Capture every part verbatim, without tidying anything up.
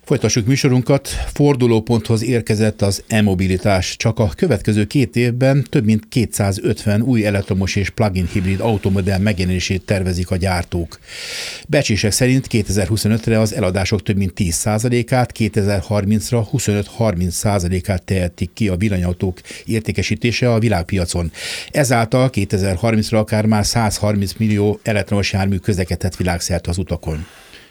Folytassuk műsorunkat. Fordulóponthoz érkezett az e-mobilitás. Csak a következő két évben több mint kétszázötven új elektromos és plug-in hibrid automodell megjelenését tervezik a gyártók. Becslések szerint kétezer-huszonötre az eladások több mint tíz százalékát, kétezer-harmincra huszonöt-harminc százalékát tehetik ki a villanyautók értékesítése a világpiacon. Ezáltal kétezer-harmincra akár már százharminc millió elektromos jármű közlekedhet világszerte az utakon.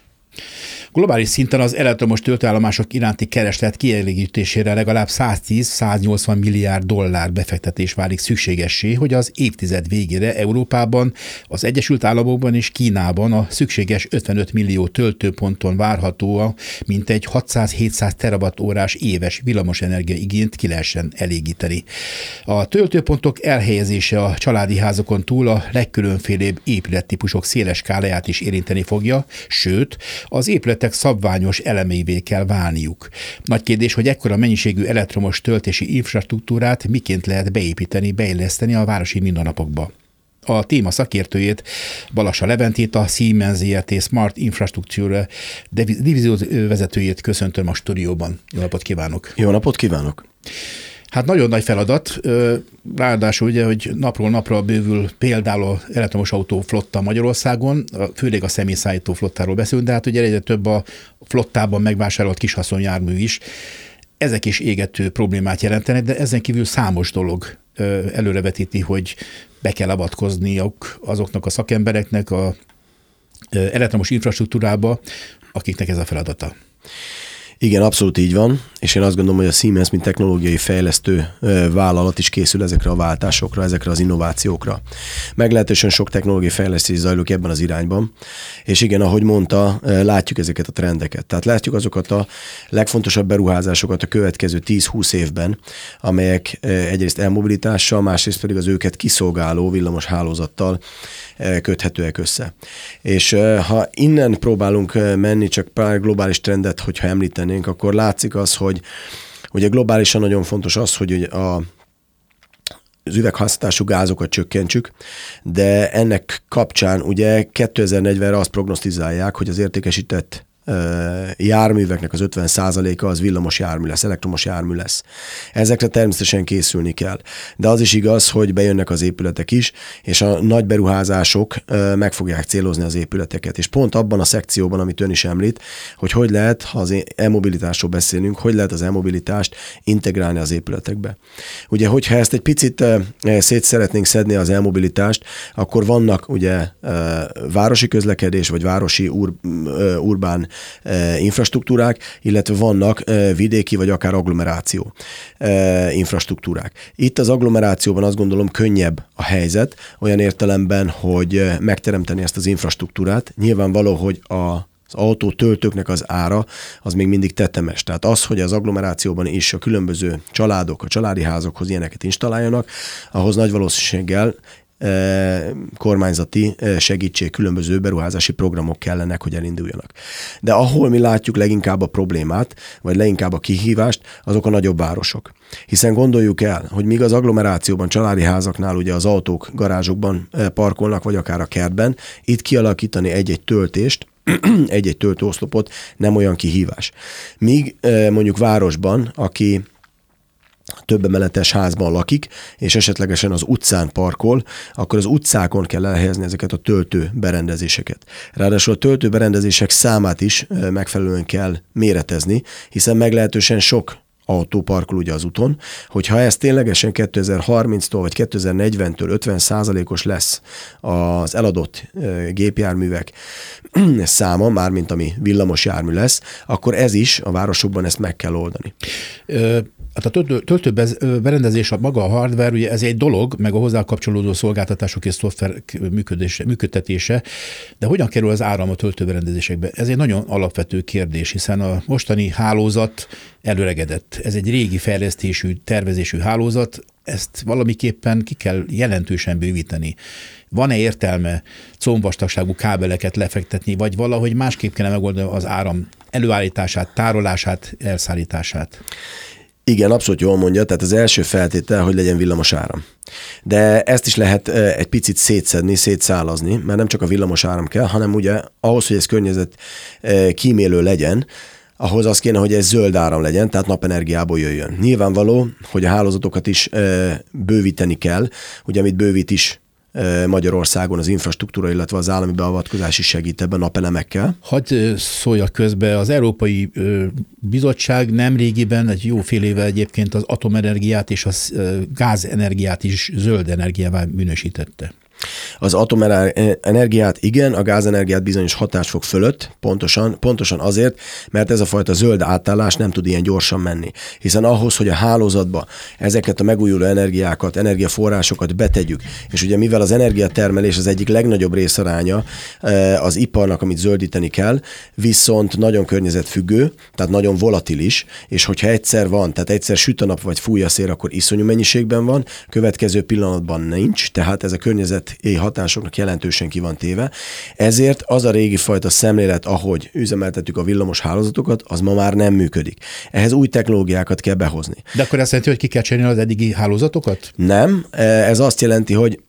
Globális szinten az elektromos töltőállomások iránti kereslet kielégítésére legalább száztíz-száznyolcvan milliárd dollár befektetés válik szükségessé, hogy az évtized végére Európában, az Egyesült Államokban és Kínában a szükséges ötvenöt millió töltőponton várható mintegy hatszáz-hétszáz terawatt-órás éves villamosenergia igényt ki lehessen elégíteni. A töltőpontok elhelyezése a családi házakon túl a legkülönfélébb épülettípusok széles skáláját is érinteni fogja, sőt, az épületek szabványos elemeivé kell válniuk. Nagy kérdés, hogy ekkora mennyiségű elektromos töltési infrastruktúrát miként lehet beépíteni, beilleszteni a városi mindennapokba. A téma szakértőjét, Balassa Leventét, a Siemens zé er té Smart Infrastructure divízió vezetőjét köszöntöm a stúdióban. Jó napot kívánok! Jó napot kívánok! Hát nagyon nagy feladat, ráadásul ugye, hogy napról napra bővül például az elektromos autó flotta Magyarországon, főleg a személyszállító flottáról beszélünk, de hát ugye egyre több a flottában megvásárolt kishaszonjármű is. Ezek is égető problémát jelentenek, de ezen kívül számos dolog előrevetíti, hogy be kell avatkozniuk azoknak a szakembereknek a elektromos infrastruktúrába, akiknek ez a feladata. Igen, abszolút így van, és én azt gondolom, hogy a Siemens, mint technológiai fejlesztő vállalat is készül ezekre a váltásokra, ezekre az innovációkra. Meglehetősen sok technológiai fejlesztés zajlik ebben az irányban, és igen, ahogy mondta, látjuk ezeket a trendeket. Tehát látjuk azokat a legfontosabb beruházásokat a következő tíz-húsz évben, amelyek egyrészt elmobilitással, másrészt pedig az őket kiszolgáló villamos hálózattal köthetőek össze. És ha innen próbálunk menni, csak pár globális trendet, hogyha említenénk, akkor látszik az, hogy ugye globálisan nagyon fontos az, hogy a az üvegházhatású gázokat csökkentsük, de ennek kapcsán ugye kétezer-negyvenre azt prognosztizálják, hogy az értékesített járműveknek az ötven százaléka az villamos jármű lesz, elektromos jármű lesz. Ezekre természetesen készülni kell. De az is igaz, hogy bejönnek az épületek is, és a nagy beruházások meg fogják célozni az épületeket. És pont abban a szekcióban, amit ön is említ, hogy hogy lehet, ha az e-mobilitásról beszélünk, hogy lehet az e-mobilitást integrálni az épületekbe. Ugye, hogyha ezt egy picit szét szeretnénk szedni az e-mobilitást, akkor vannak ugye városi közlekedés, vagy városi ur, urbán infrastruktúrák, illetve vannak vidéki vagy akár agglomeráció infrastruktúrák. Itt az agglomerációban azt gondolom könnyebb a helyzet, olyan értelemben, hogy megteremteni ezt az infrastruktúrát. Nyilvánvaló, hogy a az autótöltőknek az ára az még mindig tetemes. Tehát az, hogy az agglomerációban is a különböző családok, a családi házakhoz ilyeneket installáljanak, ahhoz nagy valószínűséggel kormányzati segítség, különböző beruházási programok kellenek, hogy elinduljanak. De ahol mi látjuk leginkább a problémát, vagy leginkább a kihívást, azok a nagyobb városok. Hiszen gondoljuk el, hogy míg az agglomerációban, családi házaknál ugye az autók garázsokban parkolnak, vagy akár a kertben, itt kialakítani egy-egy töltést, egy-egy töltőoszlopot nem olyan kihívás. Míg mondjuk városban, aki több emeletes házban lakik, és esetlegesen az utcán parkol, akkor az utcákon kell elhelyezni ezeket a töltő berendezéseket. Ráadásul a töltő berendezések számát is megfelelően kell méretezni, hiszen meglehetősen sok autó parkol ugye az úton, hogyha ez ténylegesen kétezer-harminctól vagy kétezer-negyventől ötven százalékos lesz az eladott gépjárművek száma, mármint ami villamos jármű lesz, akkor ez is a városokban ezt meg kell oldani. Ö- Hát a töltő, töltőberendezés, a maga a hardware, ugye ez egy dolog, meg a hozzá kapcsolódó szolgáltatások és szoftver működtetése, de hogyan kerül az áram a töltőberendezésekbe? Ez egy nagyon alapvető kérdés, hiszen a mostani hálózat előregedett. Ez egy régi fejlesztésű, tervezésű hálózat, ezt valamiképpen ki kell jelentősen bővíteni. Van-e értelme combvastagságú kábeleket lefektetni, vagy valahogy másképp kellene megoldani az áram előállítását, tárolását, elszállítását? Igen, abszolút jól mondja, tehát az első feltétel, hogy legyen villamos áram. De ezt is lehet egy picit szétszedni, szétszálazni, mert nem csak a villamos áram kell, hanem ugye ahhoz, hogy ez környezet kímélő legyen, ahhoz az kéne, hogy ez zöld áram legyen, tehát napenergiából jöjjön. Nyilvánvaló, hogy a hálózatokat is e, bővíteni kell, ugye amit bővít is Magyarországon az infrastruktúra, illetve az állami beavatkozás is segít ebben napelemekkel. Hadd szóljak közbe, az Európai Bizottság nemrégiben, egy jó fél éve egyébként az atomenergiát és a gázenergiát is zöld energiává minősítette. Az atomenergiát igen, a gázenergiát bizonyos hatásfok fölött, pontosan, pontosan azért, mert ez a fajta zöld átállás nem tud ilyen gyorsan menni. Hiszen ahhoz, hogy a hálózatba ezeket a megújuló energiákat, energiaforrásokat betegyük, és ugye mivel az energiatermelés az egyik legnagyobb részaránya az iparnak, amit zöldíteni kell, viszont nagyon környezetfüggő, tehát nagyon volatilis, és hogyha egyszer van, tehát egyszer süt a nap vagy fúj a szél, akkor iszonyú mennyiségben van, következő pillanatban nincs, tehát ez a környezet hatásoknak jelentősen ki van téve. Ezért az a régi fajta szemlélet, ahogy üzemeltetjük a villamos hálózatokat, az ma már nem működik. Ehhez új technológiákat kell behozni. De akkor azt jelenti, hogy ki kell cserélni az eddigi hálózatokat? Nem. Ez azt jelenti, hogy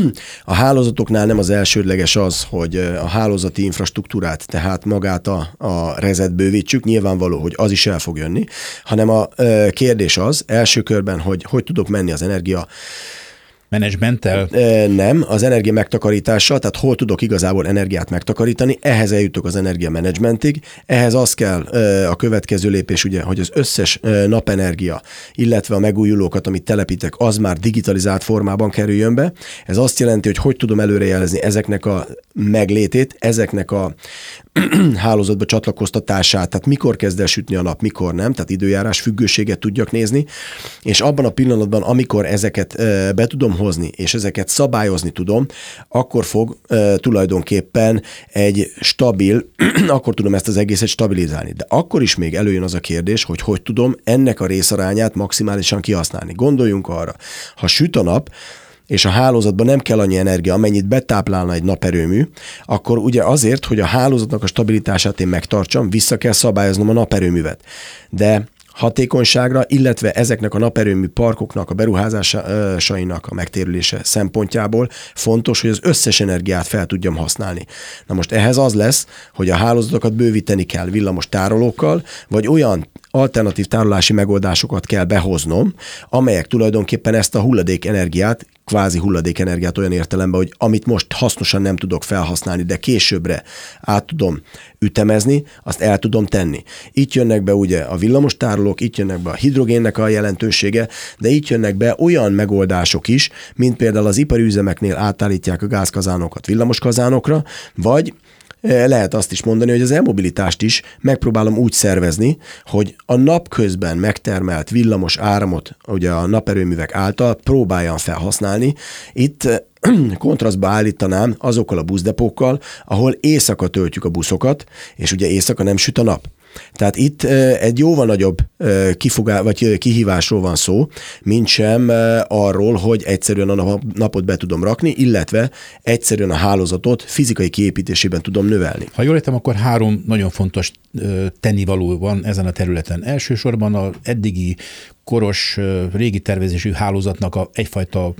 a hálózatoknál nem az elsődleges az, hogy a hálózati infrastruktúrát, tehát magát a, a rezet bővítsük, nyilvánvaló, hogy az is el fog jönni, hanem a kérdés az első körben, hogy hogy tudok menni az energia menedzsmenttel? Nem, az energia megtakarítással, tehát hol tudok igazából energiát megtakarítani, ehhez eljutok az energia menedzsmentig, ehhez az kell a következő lépés, ugye, hogy az összes napenergia, illetve a megújulókat, amit telepítek, az már digitalizált formában kerüljön be. Ez azt jelenti, hogy hogy tudom előrejelezni ezeknek a meglétét, ezeknek a hálózatba csatlakoztatását, tehát mikor kezd el sütni a nap, mikor nem, tehát időjárás függőséget tudjak nézni, és abban a pillanatban, amikor ezeket be tudom hozni, és ezeket szabályozni tudom, akkor fog e, tulajdonképpen egy stabil, akkor tudom ezt az egészet stabilizálni. De akkor is még előjön az a kérdés, hogy hogy tudom ennek a részarányát maximálisan kihasználni. Gondoljunk arra, ha süt a nap, és a hálózatban nem kell annyi energia, amennyit betáplálna egy naperőmű, akkor ugye azért, hogy a hálózatnak a stabilitását én megtartsam, vissza kell szabályoznom a naperőművet. De hatékonyságra, illetve ezeknek a naperőmű parkoknak, a beruházásainak a megtérülése szempontjából fontos, hogy az összes energiát fel tudjam használni. Na most ehhez az lesz, hogy a hálózatokat bővíteni kell villamos tárolókkal, vagy olyan alternatív tárolási megoldásokat kell behoznom, amelyek tulajdonképpen ezt a hulladék energiát, kvázi hulladék energiát olyan értelemben, hogy amit most hasznosan nem tudok felhasználni, de későbbre át tudom ütemezni, azt el tudom tenni. Itt jönnek be ugye a villamos tárolók, itt jönnek be a hidrogénnek a jelentősége, de itt jönnek be olyan megoldások is, mint például az ipari üzemeknél átállítják a gázkazánokat villamoskazánokra, vagy lehet azt is mondani, hogy az elmobilitást is megpróbálom úgy szervezni, hogy a napközben megtermelt villamos áramot ugye a naperőművek által próbáljam felhasználni. Itt kontrasztba állítanám azokkal a buszdepókkal, ahol éjszaka töltjük a buszokat, és ugye éjszaka nem süt a nap. Tehát itt egy jóval nagyobb kifogá, vagy kihívásról van szó, mint sem arról, hogy egyszerűen a napot be tudom rakni, illetve egyszerűen a hálózatot fizikai kiépítésében tudom növelni. Ha jól értem, akkor három nagyon fontos tennivaló van ezen a területen. Elsősorban az eddigi koros, régi tervezésű hálózatnak a egyfajta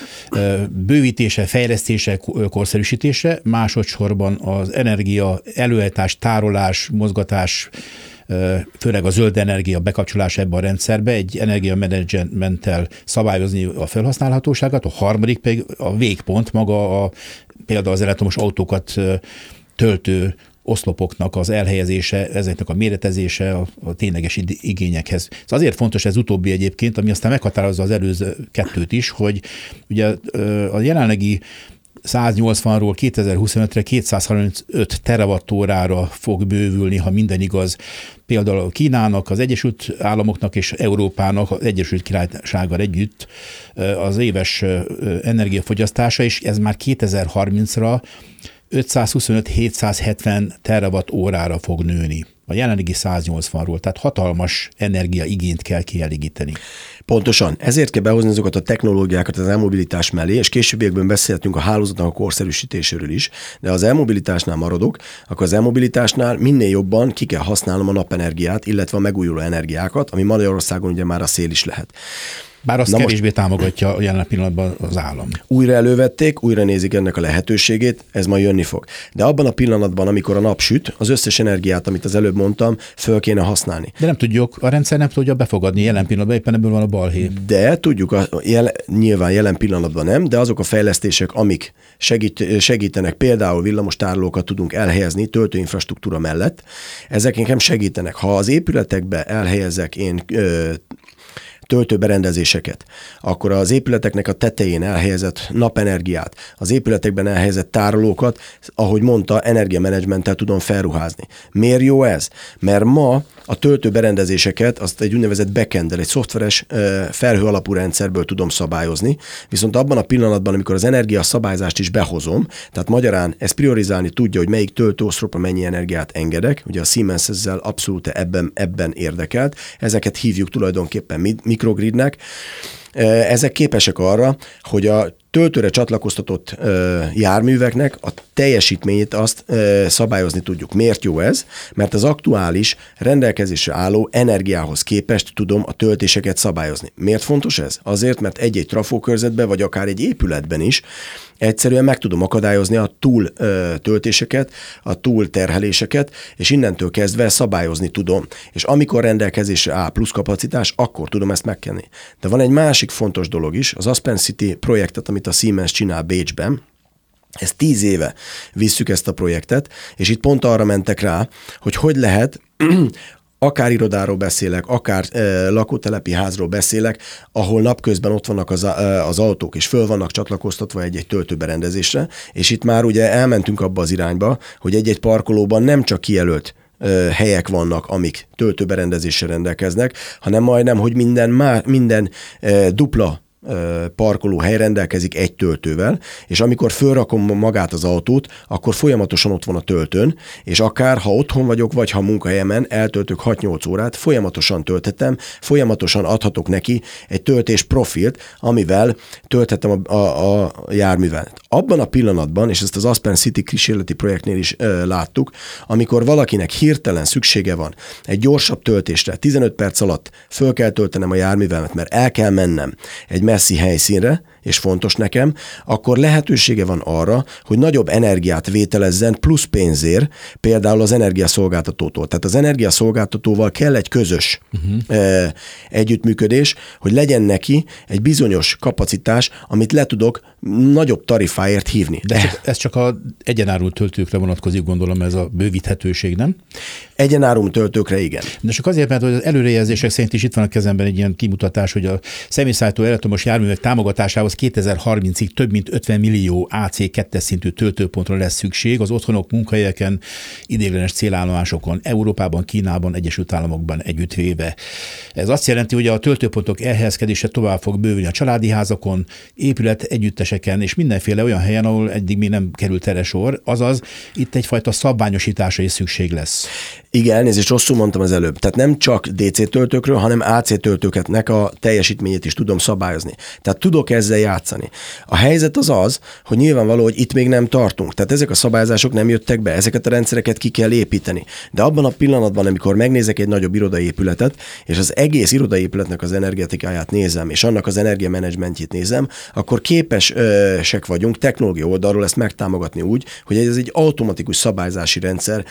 bővítése, fejlesztése, korszerűsítése, másodszorban az energia előállítás, tárolás, mozgatás, főleg a zöld energia bekapcsolása ebbe a rendszerbe, egy energiamenedzsmenttel szabályozni a felhasználhatóságát, a harmadik pedig a végpont, maga a, például az elektromos autókat töltő oszlopoknak az elhelyezése, ezeknek a méretezése a, a tényleges igényekhez. Szóval azért fontos ez utóbbi egyébként, ami aztán meghatározza az előző kettőt is, hogy ugye a jelenlegi száznyolcvanról kétezer-huszonötre kétszázharmincöt terawattórára fog bővülni, ha minden igaz, például Kínának, az Egyesült Államoknak és Európának, az Egyesült Királysággal együtt az éves energiafogyasztása, és ez már kétezer-harmincra ötszázhuszonöt-hétszázhetven terawatt órára fog nőni. A jelenlegi száznyolcvanról, tehát hatalmas energiaigényt kell kielégíteni. Pontosan. Ezért kell behozni azokat a technológiákat az elmobilitás mellé, és későbbiekben beszélhetünk a hálózatnak a korszerűsítéséről is, de az elmobilitásnál maradok, akkor az elmobilitásnál minél jobban ki kell használnom a napenergiát, illetve a megújuló energiákat, ami Magyarországon ugye már a szél is lehet. Bár azt Na kevésbé most támogatja jelen pillanatban az állam. Újra elővették, újra nézik ennek a lehetőségét, ez majd jönni fog. De abban a pillanatban, amikor a nap süt, az összes energiát, amit az előbb mondtam, föl kéne használni. De nem tudjuk, a rendszer nem tudja befogadni jelen pillanatban, éppen ebből van a balhé. De tudjuk, a jel, nyilván jelen pillanatban nem, de azok a fejlesztések, amik segít, segítenek, például villamostárolókat tudunk elhelyezni töltőinfrastruktúra mellett, ezek nekem segítenek. Ha az épületekbe elhelyezek én ö, töltőberendezéseket, akkor az épületeknek a tetején elhelyezett napenergiát, az épületekben elhelyezett tárolókat, ahogy mondta, energiamenedzsmenttel tudom felruházni. Miért jó ez? Mert ma a töltőberendezéseket azt egy úgynevezett backend-el, egy szoftveres felhő alapú rendszerből tudom szabályozni, viszont abban a pillanatban, amikor az energia szabályzást is behozom, tehát magyarán ez priorizálni tudja, hogy melyik töltőoszlopra mennyi energiát engedek, ugye a Siemens ezzel abszolút ebben, ebben érdekelt, ezeket hívjuk tulajdonképpen mikrogridnek. Ezek képesek arra, hogy a töltőre csatlakoztatott ö, járműveknek a teljesítményét azt ö, szabályozni tudjuk. Miért jó ez? Mert az aktuális rendelkezésre álló energiához képest tudom a töltéseket szabályozni. Miért fontos ez? Azért, mert egy-egy trafókörzetben, vagy akár egy épületben is egyszerűen meg tudom akadályozni a túl ö, töltéseket, a túl terheléseket, és innentől kezdve szabályozni tudom. És amikor rendelkezésre áll plusz kapacitás, akkor tudom ezt megkenni. De van egy másik fontos dolog is, az Aspen City projektet, amit a Siemens csinál Bécsben. Ez tíz éve visszük ezt a projektet, és itt pont arra mentek rá, hogy hogy lehet, akár irodáról beszélek, akár e, lakótelepi házról beszélek, ahol napközben ott vannak az, e, az autók, és föl vannak csatlakoztatva egy-egy töltőberendezésre, és itt már ugye elmentünk abba az irányba, hogy egy-egy parkolóban nem csak kijelölt helyek vannak, amik töltőberendezéssel rendelkeznek, hanem majdnem, hogy minden, má, minden e, dupla parkolóhely rendelkezik egy töltővel, és amikor fölrakom magát az autót, akkor folyamatosan ott van a töltőn, és akár ha otthon vagyok, vagy ha munkahelyemen eltöltök hat-nyolc órát, folyamatosan tölthetem, folyamatosan adhatok neki egy töltés profilt, amivel tölthetem a, a, a járművet. Abban a pillanatban, és ezt az Aspen City kísérleti projektnél is ö, láttuk, amikor valakinek hirtelen szüksége van egy gyorsabb töltésre, tizenöt perc alatt föl kell töltenem a járművemet, mert el kell mennem egy messzi helyszínre, és fontos nekem, akkor lehetősége van arra, hogy nagyobb energiát vételezzen plusz pénzért, például az energiaszolgáltatótól. Tehát az energiaszolgáltatóval kell egy közös uh-huh. e, együttműködés, hogy legyen neki egy bizonyos kapacitás, amit le tudok nagyobb tarifáért hívni. De ez csak, ez csak a egyenárú töltőkre vonatkozik, gondolom, ez a bővíthetőség, nem? Egyenárú töltőkre igen. De csak azért, mert az előrejelzések szerint is itt van a kezemben egy ilyen kimutatás, hogy a személyszállító elektromos járművek támogatásához kétezer-harmincig több mint ötven millió á cé kettes szintű töltőpontra lesz szükség az otthonok, munkahelyeken, ideiglenes célállomásokon, Európában, Kínában, Egyesült Államokban együttvéve. Ez azt jelenti, hogy a töltőpontok elhelyezkedése tovább fog bővülni a családi házakon, épület együtteseken és mindenféle olyan helyen, ahol eddig még nem került erre sor, azaz itt egyfajta szabványosításra is szükség lesz. Igen, elnézést, rosszul mondtam az előbb. Tehát nem csak dé cé töltőkről, hanem á cé töltőknek a teljesítményét is tudom szabályozni. Tehát tudok ezzel játszani. A helyzet az az, hogy nyilvánvaló, hogy itt még nem tartunk. Tehát ezek a szabályozások nem jöttek be, ezeket a rendszereket ki kell építeni. De abban a pillanatban, amikor megnézek egy nagyobb irodai épületet, és az egész irodai épületnek az energetikáját nézem, és annak az energiamenedzsmentjét nézem, akkor képesek vagyunk technológia oldalról ezt megtámogatni úgy, hogy ez egy automatikus szabályzási rendszer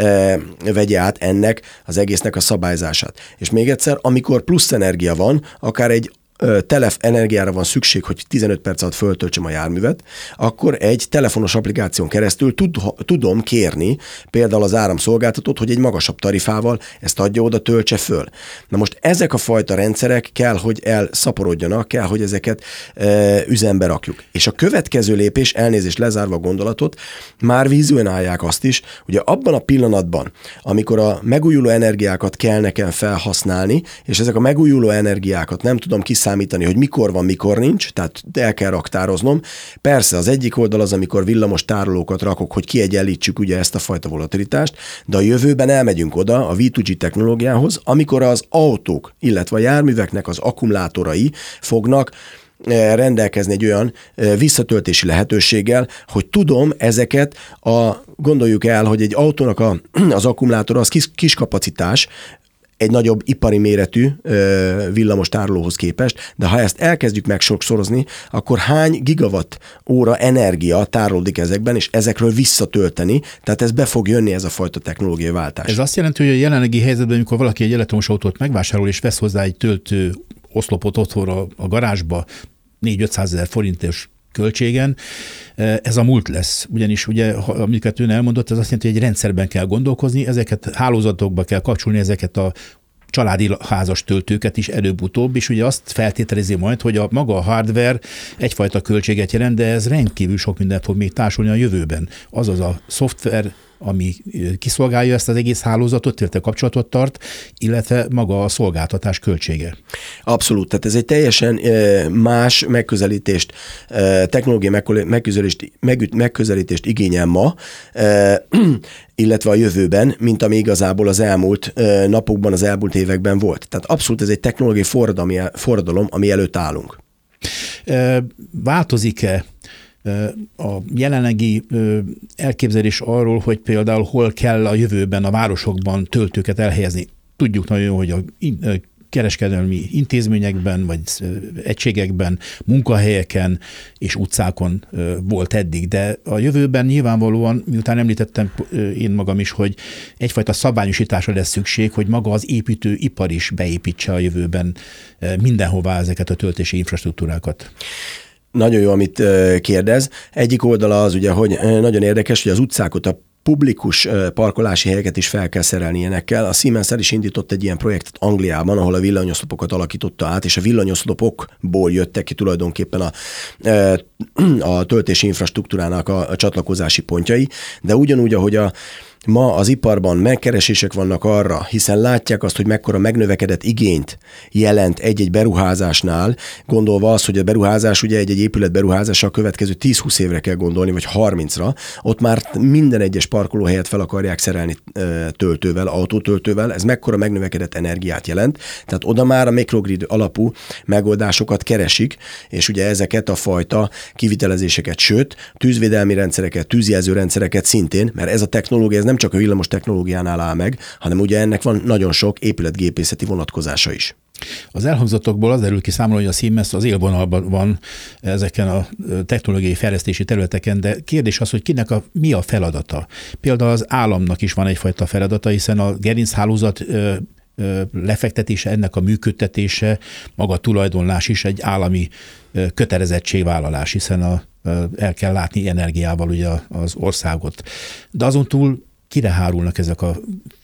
vegye át ennek az egésznek a szabályzását. És még egyszer, amikor plusz energia van, akár egy telef energiára van szükség, hogy tizenöt perc alatt föltöltsem a járművet, akkor egy telefonos applikáción keresztül tud, tudom kérni például az áramszolgáltatót, hogy egy magasabb tarifával ezt adja oda, töltse föl. Na most ezek a fajta rendszerek kell, hogy elszaporodjanak, kell, hogy ezeket e, üzembe rakjuk. És a következő lépés, elnézést lezárva a gondolatot, már vizionálják azt is, ugye abban a pillanatban, amikor a megújuló energiákat kell nekem felhasználni, és ezek a megújuló energiákat nem tudom kiszámítani, számítani, hogy mikor van, mikor nincs, tehát el kell raktároznom. Persze az egyik oldal az, amikor villamos tárolókat rakok, hogy kiegyenlítsük ugye ezt a fajta volatilitást, de a jövőben elmegyünk oda a vé kettő gé technológiához, amikor az autók, illetve a járműveknek az akkumulátorai fognak rendelkezni egy olyan visszatöltési lehetőséggel, hogy tudom ezeket a, gondoljuk el, hogy egy autónak a, az akkumulátora az kis, kis kapacitás, egy nagyobb ipari méretű ö, villamos tárolóhoz képest, de ha ezt elkezdjük meg sokszorozni, akkor hány gigawatt óra energia tárolódik ezekben, és ezekről visszatölteni, tehát ez be fog jönni ez a fajta technológiai váltás. Ez azt jelenti, hogy a jelenlegi helyzetben, amikor valaki egy elektromos autót megvásárol, és vesz hozzá egy töltő oszlopot otthonra a garázsba, négy-ötszázezer forintos költségen, ez a múlt lesz. Ugyanis ugye, amiket ön elmondott, ez azt jelenti, hogy egy rendszerben kell gondolkozni, ezeket hálózatokba kell kapcsolni, ezeket a családi házas töltőket is előbb-utóbb, és ugye azt feltételezi majd, hogy a maga a hardware egyfajta költséget jelent, de ez rendkívül sok mindent fog még társulni a jövőben. Azaz a szoftver, ami kiszolgálja ezt az egész hálózatot, illetve kapcsolatot tart, illetve maga a szolgáltatás költsége. Abszolút, tehát ez egy teljesen más megközelítést, technológiai megközelítést, megközelítést igényel ma, illetve a jövőben, mint ami igazából az elmúlt napokban, az elmúlt években volt. Tehát abszolút ez egy technológiai forradalom, ami előtt állunk. Változik-e a jelenlegi elképzelés arról, hogy például hol kell a jövőben a városokban töltőket elhelyezni? Tudjuk nagyon jó, hogy a kereskedelmi intézményekben, vagy egységekben, munkahelyeken és utcákon volt eddig, de a jövőben nyilvánvalóan, miután említettem én magam is, hogy egyfajta szabályosításra lesz szükség, hogy maga az építőipar is beépítse a jövőben mindenhová ezeket a töltési infrastruktúrákat. Nagyon jó, amit kérdez. Egyik oldala az ugye, hogy nagyon érdekes, hogy az utcákat, a publikus parkolási helyeket is fel kell szerelni ilyenekkel. A Siemens el is indított egy ilyen projektet Angliában, ahol a villanyoszlopokat alakította át, és a villanyoszlopokból jöttek ki tulajdonképpen a, a töltési infrastruktúrának a, a csatlakozási pontjai, de ugyanúgy, ahogy a ma az iparban megkeresések vannak arra, hiszen látják azt, hogy mekkora megnövekedett igényt jelent egy-egy beruházásnál, gondolva az, hogy a beruházás, ugye egy-egy épület beruházása a következő tíz-húsz évre kell gondolni, vagy harmincra, ott már minden egyes parkolóhelyet fel akarják szerelni töltővel, autótöltővel, ez mekkora megnövekedett energiát jelent, tehát oda már a microgrid alapú megoldásokat keresik, és ugye ezeket a fajta kivitelezéseket, sőt, tűzvédelmi rendszereket, tűzjelző rendszereket szintén, mert ez a technológia, ez nem csak a villamos technológiánál áll meg, hanem ugye ennek van nagyon sok épületgépészeti vonatkozása is. Az elhangzottakból az derül ki számomra, hogy a Siemens az élvonalban van ezeken a technológiai fejlesztési területeken, de kérdés az, hogy kinek a, mi a feladata. Például az államnak is van egyfajta feladata, hiszen a gerinchálózat lefektetése, ennek a működtetése, maga a tulajdonlás is egy állami kötelezettségvállalás, hiszen a, el kell látni energiával ugye az országot. De azon túl kire hárulnak ezek a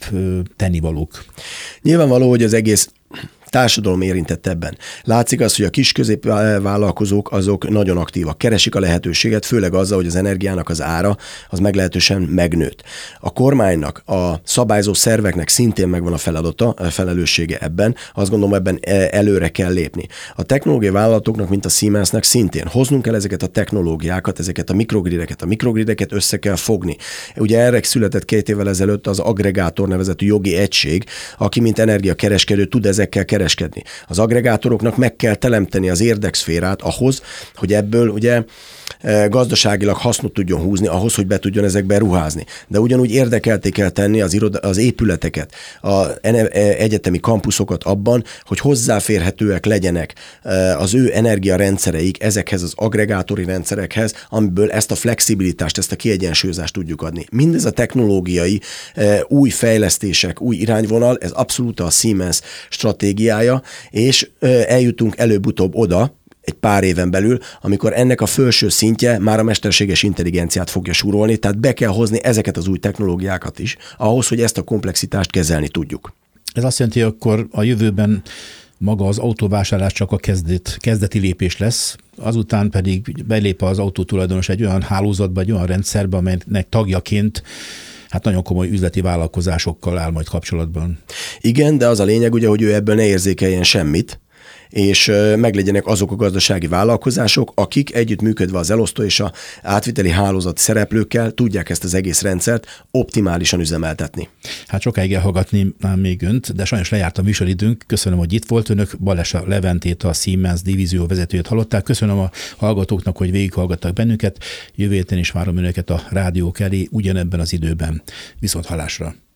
tennivalók? Nyilvánvaló, hogy az egész társadalom érintett ebben. Látszik az, hogy a kis középvállalkozók azok nagyon aktívak, keresik a lehetőséget, főleg azzal, hogy az energiának az ára az meglehetősen megnőtt. A kormánynak, a szabályzó szerveknek szintén megvan a feladata, a felelőssége ebben, azt gondolom ebben előre kell lépni. A technológiai vállalatoknak, mint a Siemensnek szintén hoznunk kell ezeket a technológiákat, ezeket a mikrogrideket, a mikrogrideket össze kell fogni. Ugye erre született két évvel ezelőtt az aggregátor nevezetű jogi egység, aki mint energiakereskedő tud ezekkel kereskedni. Az aggregátoroknak meg kell teremteni az érdekszférát ahhoz, hogy ebből ugye gazdaságilag hasznot tudjon húzni, ahhoz, hogy be tudjon ezekbe ruházni. De ugyanúgy érdekelté kell tenni az, iroda, az épületeket, az egyetemi kampuszokat abban, hogy hozzáférhetőek legyenek az ő energiarendszereik ezekhez az aggregátori rendszerekhez, amiből ezt a flexibilitást, ezt a kiegyensúlyozást tudjuk adni. Mindez a technológiai új fejlesztések, új irányvonal, ez abszolút a Siemens stratégiája, és eljutunk előbb-utóbb oda, egy pár éven belül, amikor ennek a felső szintje már a mesterséges intelligenciát fogja súrolni, tehát be kell hozni ezeket az új technológiákat is, ahhoz, hogy ezt a komplexitást kezelni tudjuk. Ez azt jelenti, hogy akkor a jövőben maga az autóvásárlás csak a kezdet, kezdeti lépés lesz, azután pedig belép az autótulajdonos egy olyan hálózatba, egy olyan rendszerbe, amelynek tagjaként hát nagyon komoly üzleti vállalkozásokkal áll majd kapcsolatban. Igen, de az a lényeg ugye, hogy ő ebből ne érzékeljen semmit, és meglegyenek azok a gazdasági vállalkozások, akik együttműködve az elosztó és a átviteli hálózat szereplőkkel tudják ezt az egész rendszert optimálisan üzemeltetni. Hát sokáig elhallgatni már még önt, de sajnos lejárt a műsoridőnk. Köszönöm, hogy itt volt önök. Balesa Leventét, a Siemens divízió vezetőjét hallották. Köszönöm a hallgatóknak, hogy végighallgattak bennünket. Jövő héten is várom önöket a rádiók elé ugyanebben az időben. Viszont hallásra.